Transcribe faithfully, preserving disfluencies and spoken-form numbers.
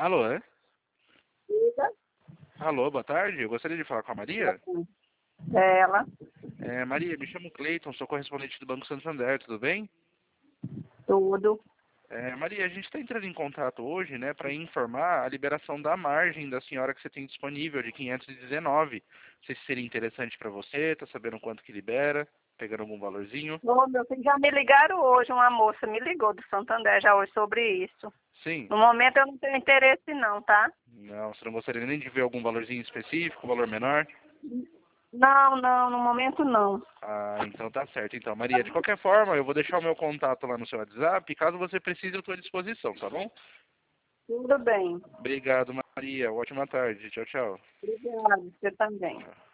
Alô, é? Diga. Alô, boa tarde. Eu gostaria de falar com a Maria. Ela. É, Maria, me chamo Cleiton, sou correspondente do Banco Santander, tudo bem? Tudo. É, Maria, a gente está entrando em contato hoje, né, para informar a liberação da margem da senhora que você tem disponível, de quinhentos e dezenove. Não sei se seria interessante para você, tá sabendo quanto que libera, pegando algum valorzinho. Ô, meu filho, já me ligaram hoje, uma moça me ligou do Santander já hoje sobre isso. Sim. No momento eu não tenho interesse não, tá? Não, você não gostaria nem de ver algum valorzinho específico, valor menor? Não, não, no momento não. Ah, então tá certo. Então, Maria, de qualquer forma, eu vou deixar o meu contato lá no seu WhatsApp, caso você precise, eu estou à disposição, tá bom? Tudo bem. Obrigado, Maria. Ótima tarde. Tchau, tchau. Obrigada, você também. Tchau.